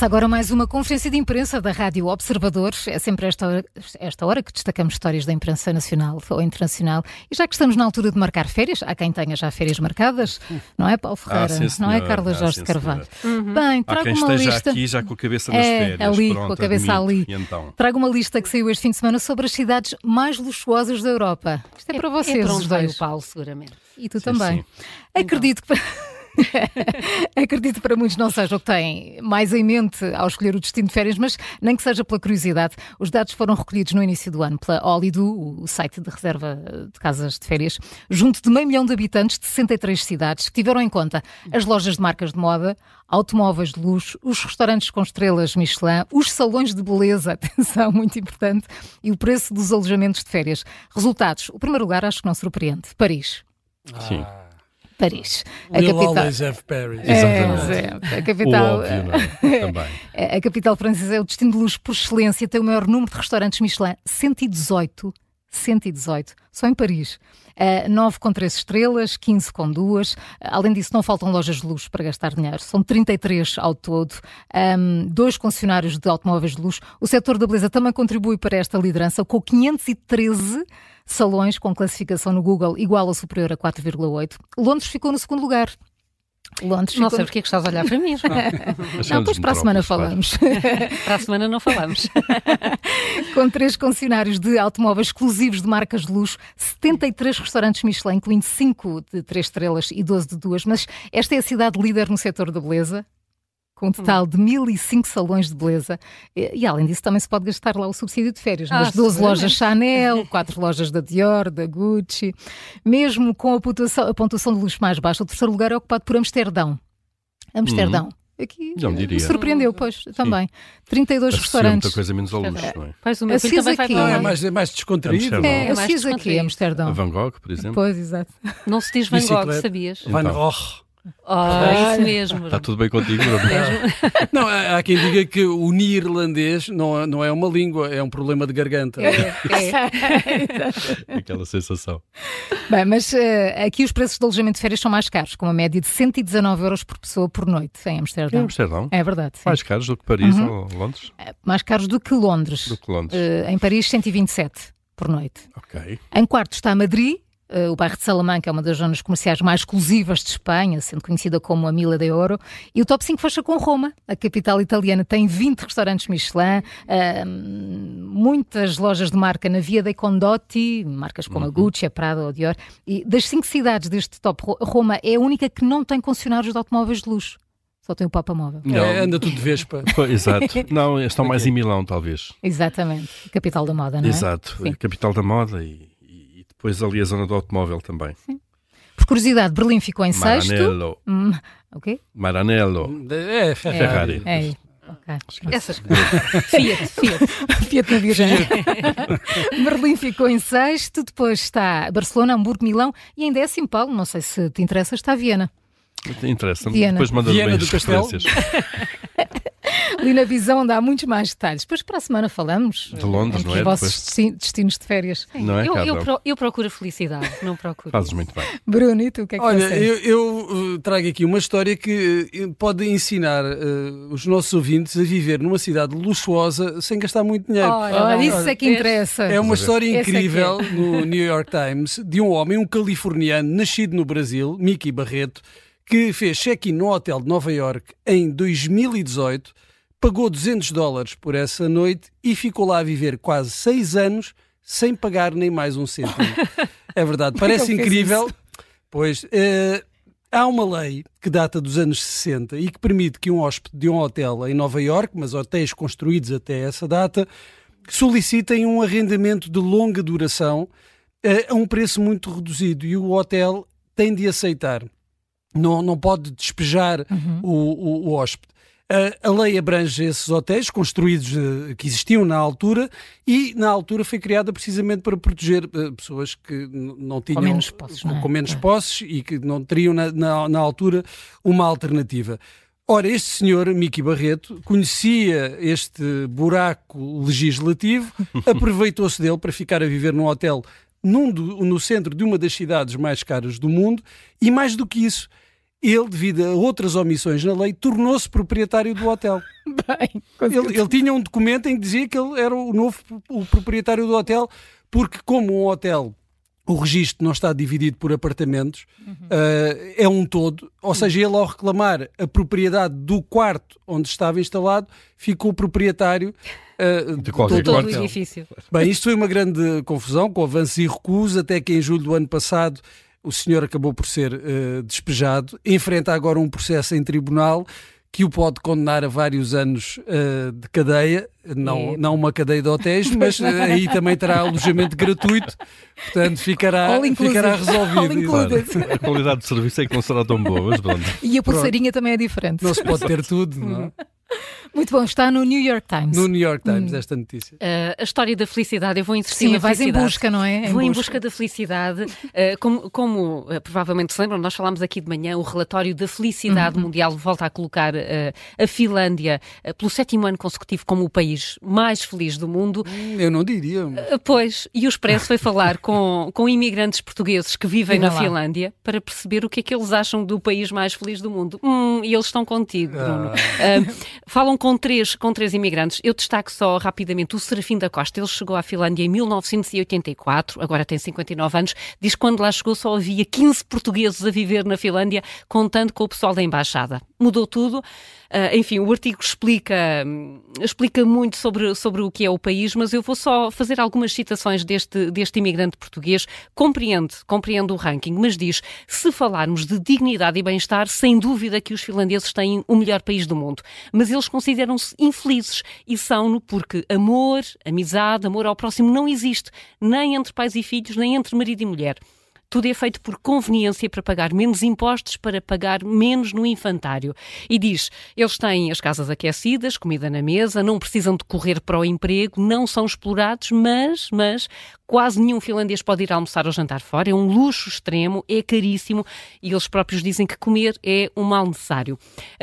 Começa agora mais uma conferência de imprensa da Rádio Observador. É sempre esta hora que destacamos histórias da imprensa nacional ou internacional. E já que estamos na altura de marcar férias, há quem tenha já férias marcadas, não é, Paulo Ferreira? Sim, não é, Carla Jorge de Carvalho? Bem, há trago quem uma esteja lista. aqui já com a cabeça nas férias. Ali, pronto, com a cabeça ali. Então. Trago uma lista que saiu este fim de semana sobre as cidades mais luxuosas da Europa. Isto é para vocês, para os onde vai dois. o Paulo, seguramente. E tu Sim, também. sim. Acredito que... Acredito que para muitos não seja o que têm mais em mente ao escolher o destino de férias, mas nem que seja pela curiosidade. Os dados foram recolhidos no início do ano pela Holido, o site de reserva de casas de férias, junto de 500 mil de habitantes de 63 cidades, que tiveram em conta as lojas de marcas de moda, automóveis de luxo, os restaurantes com estrelas Michelin, os salões de beleza, atenção, muito importante, e o preço dos alojamentos de férias. Resultados, o primeiro lugar acho que não surpreende, Paris. Sim. Paris. We'll always have Paris. É, a capital, óbvio, não é? Também. A capital francesa é o destino de luxo por excelência, tem o maior número de restaurantes Michelin, 118, só em Paris. 9 com 3 estrelas, 15 com 2. Além disso, não faltam lojas de luxo para gastar dinheiro. São 33 ao todo. 2 concessionários de automóveis de luxo. O setor da beleza também contribui para esta liderança, com 513 salões com classificação no Google igual ou superior a 4,8. Londres ficou no segundo lugar. Não sei porque é que estás a olhar para mim. Não, pois para a semana falamos. Para a semana não falamos. Com 3 concessionários de automóveis exclusivos de marcas de luxo, 73 restaurantes Michelin, incluindo 5 de 3 estrelas e 12 de 2. Mas esta é a cidade líder no setor da beleza, com um total de 1005 salões de beleza. E além disso também se pode gastar lá o subsídio de férias. Nas 12 lojas Chanel, 4 lojas da Dior, da Gucci. Mesmo com a pontuação de luxo mais baixa, o terceiro lugar é ocupado por Amsterdão. Aqui Não diria. me surpreendeu, pois, também. 32 restaurantes. Muita coisa menos ao luxo, não é? Pois o meu filho também vai aqui. para É lá. mais descontraído. Amsterdão. É mais preciso aqui, descontraído. Amsterdão. Van Gogh, por exemplo. Pois, exato. Não se diz Van Gogh, Bicicleta. sabias? Van Então. Gogh. Isso mesmo. Está tudo bem contigo, Bruno? Não, há quem diga que o neerlandês não é uma língua, é um problema de garganta. Aquela sensação. Bem, mas aqui os preços de alojamento de férias são mais caros, com uma média de 119 euros por pessoa por noite em Em Amsterdão. Amsterdão? É verdade, sim. Mais caros do que Paris ou Londres? Mais caros do que Londres. Do que Londres. Em Paris, 127 por noite. Ok. Em quarto está Madrid. O bairro de Salamanca é uma das zonas comerciais mais exclusivas de Espanha, sendo conhecida como a Mila de Ouro. E o top 5 fecha com Roma. A capital italiana tem 20 restaurantes Michelin, muitas lojas de marca na Via dei Condotti, marcas como a Gucci, a Prada ou a Dior. E das 5 cidades deste top, Roma é a única que não tem concessionários de automóveis de luxo. Só tem o Papa Móvel. Anda tudo de Vespa. Exato. Não, estão mais em Milão, talvez. Exatamente. Capital da moda, não é? Exato. Sim. A capital da moda e depois ali a zona do automóvel também. Por curiosidade, Berlim ficou em sexto. Maranello. Ok? Maranello. É, Ferrari. É. Ok. Essas coisas. Fiat. Fiat na Virgem. Berlim ficou em sexto, depois está Barcelona, Hamburgo, Milão e em décimo, Paulo, não sei se te interessa, está Viena. Interessa-me. Viena. Depois manda Viena bem do as Castelo. referências. Ali na visão onde há muitos mais detalhes. Depois para a semana falamos De Londres, não é? dos vossos destinos de férias. Não é, Carla? Eu procuro a felicidade, não procuro. Fazes muito bem. Bruno, e tu, o que é que Olha, pensas? eu trago aqui uma história que pode ensinar os nossos ouvintes a viver numa cidade luxuosa sem gastar muito dinheiro. Olha, isso é que interessa. É uma história Esse é que é. incrível no New York Times de um homem, um californiano, nascido no Brasil, Mickey Barreto, que fez check-in no hotel de Nova York em 2018, pagou $200 por essa noite e ficou lá a viver quase 6 anos sem pagar nem mais um cêntimo. É verdade, parece ele fez incrível. isso? Pois, há uma lei que data dos anos 60 e que permite que um hóspede de um hotel em Nova York, mas hotéis construídos até essa data, solicitem um arrendamento de longa duração a um preço muito reduzido e o hotel tem de aceitar. Não pode despejar o hóspede. A lei abrange esses hotéis construídos que existiam na altura e na altura foi criada precisamente para proteger pessoas que não tinham... Com menos posses, não é? Com menos posses e que não teriam na altura uma alternativa. Ora, este senhor, Mickey Barreto, conhecia este buraco legislativo, aproveitou-se dele para ficar a viver num hotel no centro de uma das cidades mais caras do mundo e mais do que isso, ele, devido a outras omissões na lei, tornou-se proprietário do hotel. Bem, Ele tinha um documento em que dizia que ele era o proprietário do hotel, porque como um hotel, o registro não está dividido por apartamentos, é um todo, ou seja, ele ao reclamar a propriedade do quarto onde estava instalado, ficou proprietário de qualquer todo o hotel. edifício. Bem, isto foi uma grande confusão, com avanços e recuos, até que em julho do ano passado o senhor acabou por ser despejado, enfrenta agora um processo em tribunal que o pode condenar a vários anos de cadeia, não uma cadeia de hotéis, mas aí também terá alojamento gratuito, portanto ficará resolvido. Claro, a qualidade de serviço é que não será tão boa, mas pronto. E a pulseirinha também é diferente. Não se pode ter tudo, não é? Muito bom, está no New York Times. No New York Times, esta notícia. A história da felicidade, eu vou insistir Sim, na vais em felicidade. busca, não é? Vou em busca da felicidade. Como provavelmente se lembram, nós falámos aqui de manhã, o relatório da felicidade mundial volta a colocar a Finlândia pelo 7º ano consecutivo como o país mais feliz do mundo. Eu não diria. Pois, e o Expresso foi falar com imigrantes portugueses que vivem na Finlândia para perceber o que é que eles acham do país mais feliz do mundo. E eles estão contigo, Bruno. Falam com três imigrantes. Eu destaco só rapidamente o Serafim da Costa. Ele chegou à Finlândia em 1984, agora tem 59 anos. Diz que quando lá chegou só havia 15 portugueses a viver na Finlândia, contando com o pessoal da embaixada. Mudou tudo. Enfim, o artigo explica muito sobre o que é o país, mas eu vou só fazer algumas citações deste imigrante português. Compreende o ranking, mas diz, se falarmos de dignidade e bem-estar, sem dúvida que os finlandeses têm o melhor país do mundo. Mas eles consideram-se infelizes e são-no porque amor, amizade, amor ao próximo não existe, nem entre pais e filhos, nem entre marido e mulher. Tudo é feito por conveniência para pagar menos impostos, para pagar menos no infantário. E diz, eles têm as casas aquecidas, comida na mesa, não precisam de correr para o emprego, não são explorados, mas quase nenhum finlandês pode ir almoçar ou jantar fora. É um luxo extremo, é caríssimo e eles próprios dizem que comer é um mal necessário.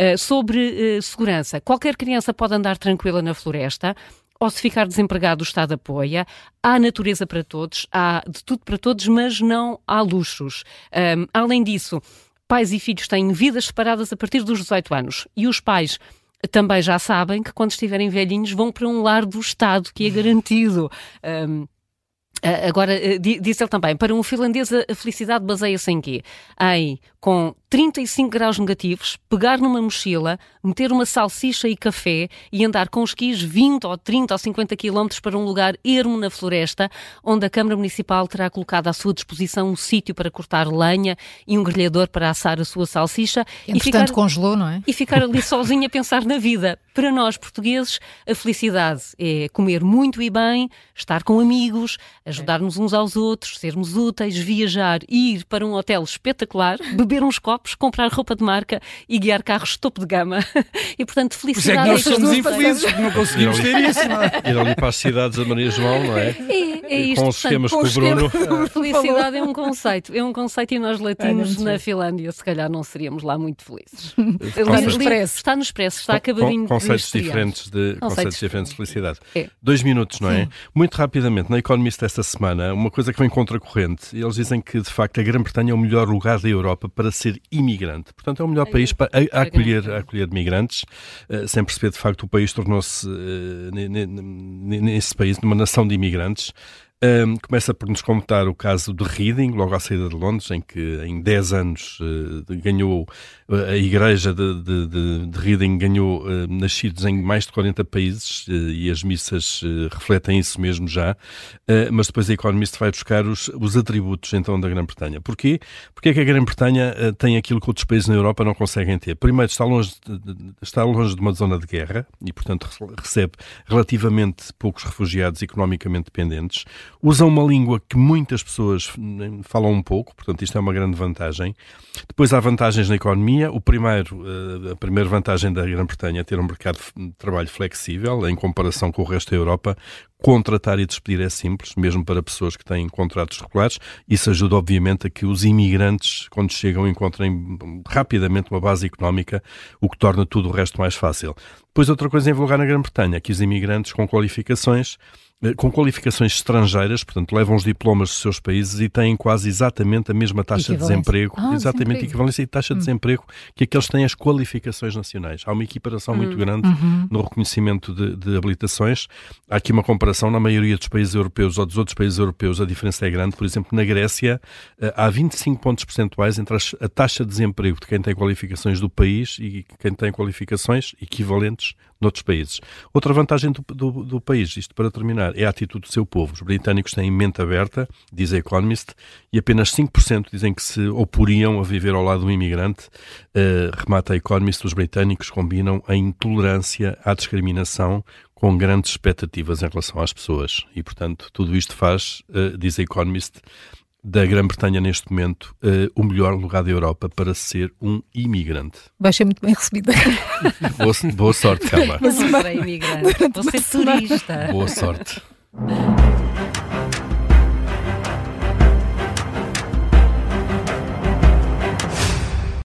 Sobre segurança, qualquer criança pode andar tranquila na floresta, ou se ficar desempregado o Estado apoia. Há natureza para todos, há de tudo para todos, mas não há luxos. Além disso, pais e filhos têm vidas separadas a partir dos 18 anos. E os pais também já sabem que quando estiverem velhinhos vão para um lar do Estado, que é garantido. Agora, disse ele também, para um finlandês a felicidade baseia-se em quê? Com 35 graus negativos, pegar numa mochila, meter uma salsicha e café e andar com esquis 20 ou 30 ou 50 quilómetros para um lugar ermo na floresta, onde a Câmara Municipal terá colocado à sua disposição um sítio para cortar lenha e um grelhador para assar a sua salsicha. Entretanto, congelou, não é? E ficar ali sozinho a pensar na vida. Para nós, portugueses, a felicidade é comer muito e bem, estar com amigos, ajudar-nos uns aos outros, sermos úteis, viajar, ir para um hotel espetacular, beber uns copos, comprar roupa de marca e guiar carros topo de gama. E, portanto, felicidade... Por isso é que nós somos infelizes, porque não conseguimos ter isso, não é? Ir ali para as cidades da Maria João, não é? É isto. Com os esquemas com o Bruno. Felicidade é um conceito e nós latinos na Finlândia, se calhar não seríamos lá muito felizes. Está no Expresso, está acabadinho de conceitos diferentes de felicidade. 2 minutos, não é? Muito rapidamente, na Economist esta semana, uma coisa que vem contra a corrente, eles dizem que, de facto, a Grã-Bretanha é o melhor lugar da Europa para ser imigrante. Portanto, é o melhor país para acolher migrantes, sem perceber, de facto, o país tornou-se, nesse país, numa nação de imigrantes. Começa por nos contar o caso de Reading, logo à saída de Londres, em que em 10 anos ganhou a igreja de Reading, ganhou nascidos em mais de 40 países e as missas refletem isso mesmo já, mas depois a Economist vai buscar os atributos então da Grã-Bretanha. Porquê? Porque é que a Grã-Bretanha tem aquilo que outros países na Europa não conseguem ter? Primeiro, está longe de uma zona de guerra e, portanto, recebe relativamente poucos refugiados economicamente dependentes. Usa uma língua que muitas pessoas falam um pouco, portanto isto é uma grande vantagem. Depois há vantagens na economia. A primeira vantagem da Grã-Bretanha é ter um mercado de trabalho flexível em comparação com o resto da Europa. Contratar e despedir é simples, mesmo para pessoas que têm contratos regulares. Isso ajuda, obviamente, a que os imigrantes, quando chegam, encontrem rapidamente uma base económica, o que torna tudo o resto mais fácil. Depois, outra coisa em lugar na Grã-Bretanha, que os imigrantes com qualificações com qualificações estrangeiras, portanto, levam os diplomas dos seus países e têm quase exatamente a mesma taxa de desemprego, exatamente equivalência e taxa de desemprego que aqueles que têm as qualificações nacionais. Há uma equiparação muito grande no reconhecimento de habilitações. Há aqui uma comparação na maioria dos países europeus ou dos outros países europeus, a diferença é grande. Por exemplo, na Grécia, há 25 pontos percentuais entre a taxa de desemprego de quem tem qualificações do país e quem tem qualificações equivalentes noutros países. Outra vantagem do país, isto para terminar, é a atitude do seu povo. Os britânicos têm mente aberta, diz a Economist, e apenas 5% dizem que se oporiam a viver ao lado do imigrante. Remata a Economist, os britânicos combinam a intolerância à discriminação com grandes expectativas em relação às pessoas. E, portanto, tudo isto faz, diz a Economist, da Grã-Bretanha neste momento o melhor lugar da Europa para ser um imigrante. Vai ser muito bem recebida. Boa sorte, Carla. Não serei imigrante, vou ser turista. Boa sorte.